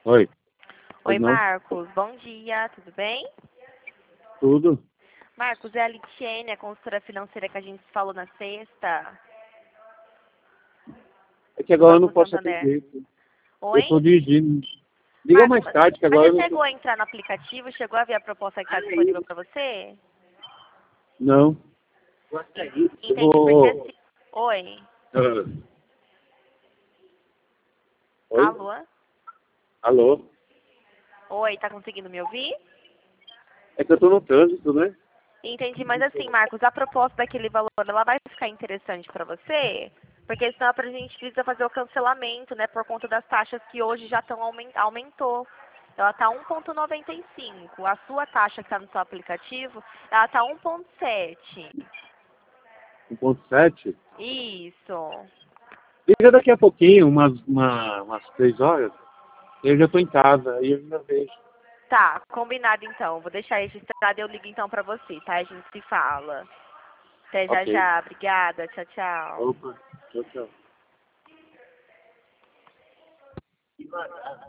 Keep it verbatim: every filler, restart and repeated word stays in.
Oi. Oi, Pois não? Marcos. Bom dia, tudo bem? Tudo. Marcos, é a Litiene, a consultora financeira que a gente falou na sexta, É que do agora eu não Banco posso Santander. atender. Eu Oi? estou dirigindo. Liga Marcos, mais mas tarde, que mas agora eu você não chegou tô. a entrar no aplicativo? Chegou a ver a proposta que está disponível para você? Não. En- Eu Entendi, porque vou. assim... Oi? Ah, Oi? Alô? Alô? Oi, tá conseguindo me ouvir? É que eu tô no trânsito, né? Entendi, mas assim, Marcos, a proposta daquele valor, ela vai ficar interessante para você? Porque senão a gente precisa fazer o cancelamento, né, por conta das taxas que hoje já estão aumentou. Ela está um vírgula noventa e cinco. A sua taxa que está no seu aplicativo, ela está um vírgula sete. um ponto sete. Isso. Liga daqui a pouquinho, umas, uma, umas três horas. Eu já tô em casa, aí eu já vejo. Tá, combinado então. Vou deixar registrado e eu ligo então pra você, tá? A gente se fala. Até já Ok. já. Obrigada. Tchau, tchau. Opa. Tchau, tchau.